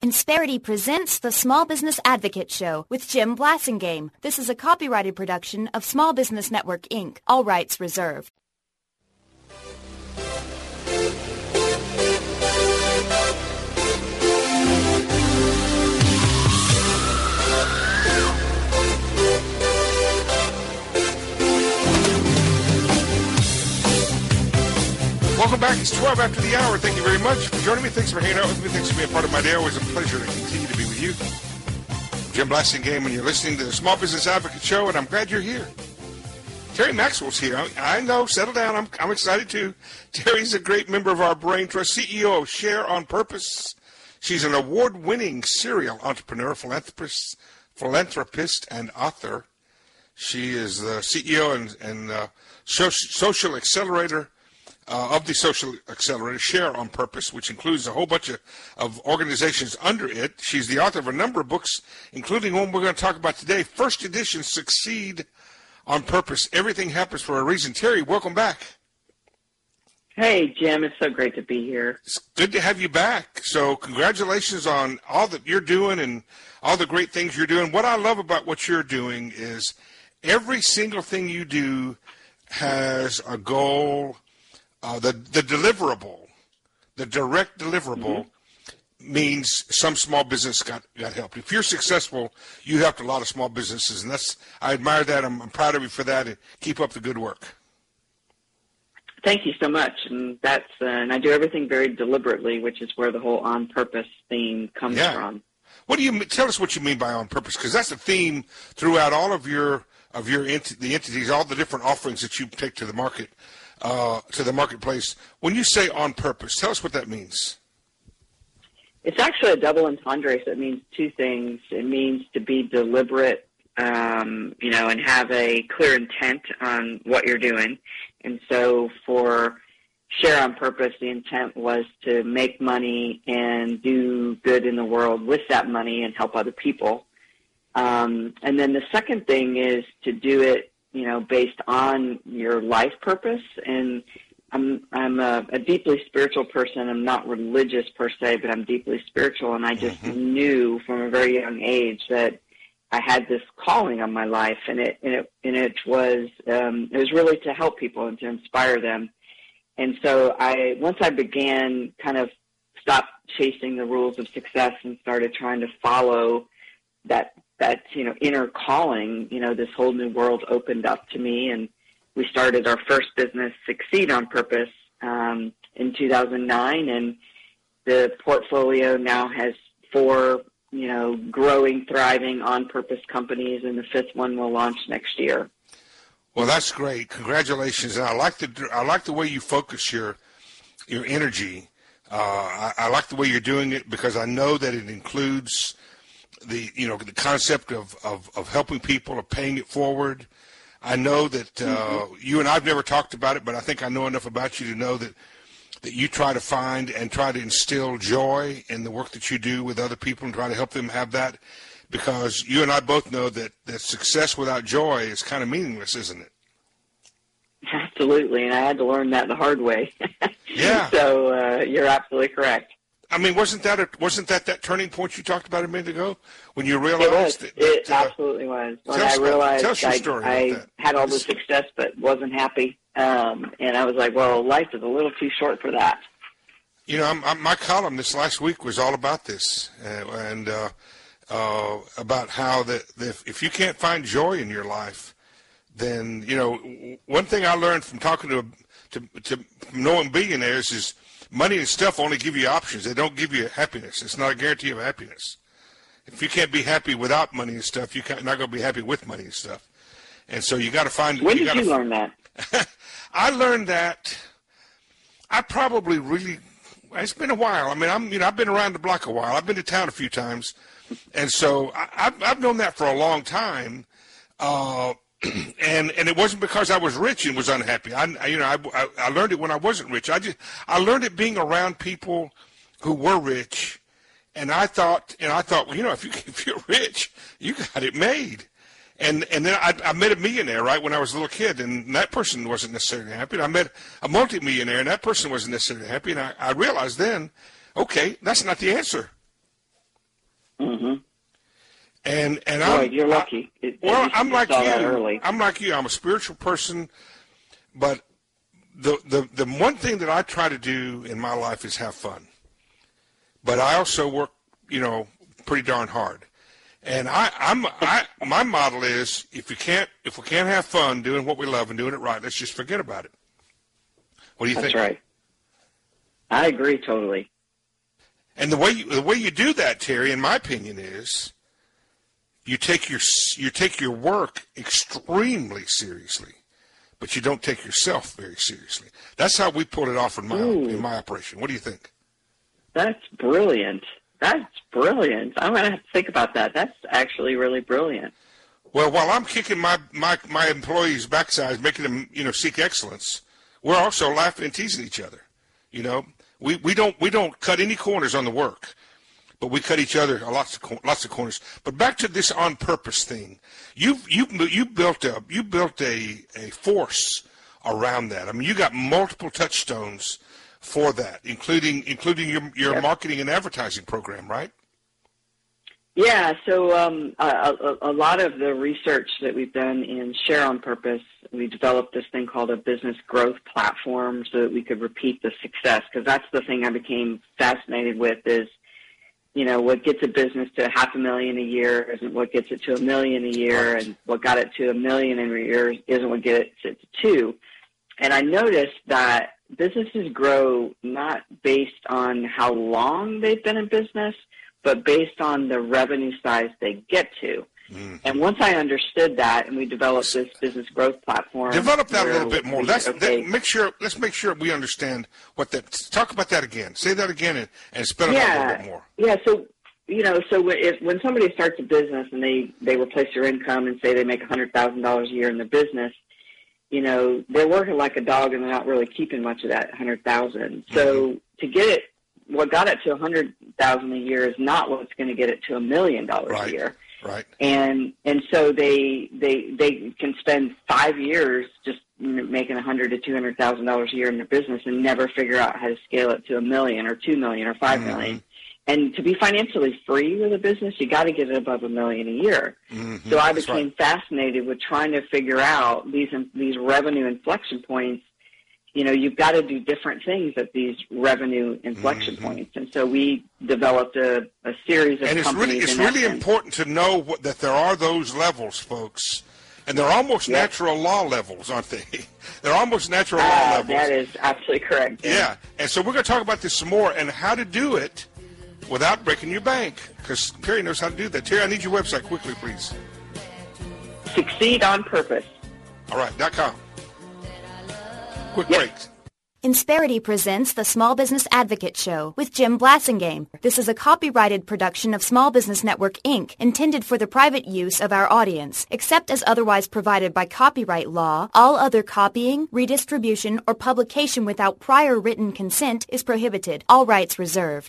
Insperity presents the Small Business Advocate Show with Jim Blasingame. This is a copyrighted production of Small Business Network, Inc., all rights reserved. Welcome back. It's 12 after the hour. Thank you very much for joining me. Thanks for hanging out with me. Thanks for being a part of my day. Always a pleasure to continue to be with you. Jim Blasingame, and you're listening to the Small Business Advocate Show, and I'm glad you're here. Terry Maxwell's here. I know. Settle down. I'm excited too. Terry's a great member of our Brain Trust, CEO of Share on Purpose. She's an award-winning serial entrepreneur, philanthropist, and author. She is the CEO and social accelerator of the Social Accelerator, Share on Purpose, which includes a whole bunch of organizations under it. She's the author of a number of books, including one we're going to talk about today, First Edition, Succeed on Purpose. Everything happens for a reason. Terry, welcome back. Hey, Jim. It's so great to be here. It's good to have you back. So congratulations on all that you're doing and all the great things you're doing. What I love about what you're doing is every single thing you do has a goal. The deliverable, the direct deliverable, means some small business got helped. If you're successful, you helped a lot of small businesses, and I admire that. I'm proud of you for that, and keep up the good work. Thank you so much, and and I do everything very deliberately, which is where the whole on purpose theme comes from. What do you tell us? What you mean by on purpose? Because that's a theme throughout all of the entities, all the different offerings that you take to the market. To the marketplace. When you say on purpose, tell us what that means. It's actually a double entendre, so it means two things. It means to be deliberate, and have a clear intent on what you're doing. And so for Share on Purpose, the intent was to make money and do good in the world with that money and help other people. And then the second thing is to do it based on your life purpose. And I'm a deeply spiritual person. I'm not religious per se, but I'm deeply spiritual. And I just knew from a very young age that I had this calling on my life, and it was really to help people and to inspire them. And so once I began kind of stopped chasing the rules of success and started trying to follow that inner calling, this whole new world opened up to me, and we started our first business, Succeed on Purpose, in 2009, and the portfolio now has 4, growing, thriving on-purpose companies, and the 5th one will launch next year. Well, that's great. Congratulations. And I like the way you focus your energy. I like the way you're doing it because I know that it includes the concept of helping people, of paying it forward. I know that you and I've never talked about it, but I think I know enough about you to know that you try to find and try to instill joy in the work that you do with other people and try to help them have that, because you and I both know that success without joy is kind of meaningless, isn't it? Absolutely, and I had to learn that the hard way. Yeah. So you're absolutely correct. I mean, wasn't that turning point you talked about a minute ago when you realized it absolutely was. When I realized I had all the success but wasn't happy, and I was like, well, life is a little too short for that. My column this last week was all about this, and about how that if you can't find joy in your life, then one thing I learned from talking to knowing billionaires is money and stuff only give you options. They don't give you happiness. It's not a guarantee of happiness. If you can't be happy without money and stuff, you're not going to be happy with money and stuff. And so you got to find. When did you learn that? I learned that. I probably really. It's been a while. I mean, I've been around the block a while. I've been to town a few times, and so I've known that for a long time. And it wasn't because I was rich and was unhappy. I learned it when I wasn't rich. I learned it being around people who were rich, and I thought, well, if you're rich, you got it made. And then I met a millionaire right when I was a little kid, and that person wasn't necessarily happy. And I met a multimillionaire, and that person wasn't necessarily happy. And I realized then, okay, that's not the answer. Mm-hmm. And Boy, you're lucky. I'm like saw you. That early. I'm like you. I'm a spiritual person, but the one thing that I try to do in my life is have fun. But I also work, pretty darn hard. And my model is if we can't have fun doing what we love and doing it right, let's just forget about it. What do you think? That's right. I agree totally. And the way you do that, Terry, in my opinion, is you take your work extremely seriously, but you don't take yourself very seriously. That's how we pulled it off in my operation. What do you think? That's brilliant. I'm going to have to think about that. That's actually really brilliant. Well, while I'm kicking my employees' backsides, making them seek excellence, we're also laughing and teasing each other. We don't cut any corners on the work, but we cut each other lots of corners. But back to this on purpose thing, you built a force around that. I mean, you got multiple touchstones for that, including your marketing and advertising program, right? Yeah, so a lot of the research that we've done in Share on Purpose, we developed this thing called a business growth platform so that we could repeat the success, because that's the thing I became fascinated with is, what gets a business to $500,000 a year isn't what gets it to $1 million a year, and what got it to $1 million a year isn't what gets it to $2 million. And I noticed that businesses grow not based on how long they've been in business, but based on the revenue size they get to. Mm-hmm. And once I understood that, and we developed this business growth platform. Develop that a little bit more. Let's make sure we understand what that. Talk about that again. Say that again and spell it out a little bit more. Yeah. So when somebody starts a business and they replace their income and say they make $100,000 a year in the business, they're working like a dog and they're not really keeping much of that $100,000. So to get it. What got it to $100,000 a year is not what's going to get it to $1 million a year. Right. And so they can spend 5 years just making $100,000 to $200,000 a year in their business and never figure out how to scale it to $1 million or $2 million or $5 million. And to be financially free with a business, you got to get it above $1 million a year. Mm-hmm. So I became fascinated with trying to figure out these revenue inflection points. You've got to do different things at these revenue inflection points. And so we developed a series of companies. It's really important to know that there are those levels, folks. And they're almost natural law levels, aren't they? They're almost natural law levels. That is absolutely correct. Yeah. And so we're going to talk about this some more and how to do it without breaking your bank. Because Terry knows how to do that. Terry, I need your website quickly, please. Succeed on Purpose. All right, .com. Quick break. Insperity presents the Small Business Advocate Show with Jim Blasingame. This is a copyrighted production of Small Business Network, Inc., intended for the private use of our audience. Except as otherwise provided by copyright law, all other copying, redistribution, or publication without prior written consent is prohibited. All rights reserved.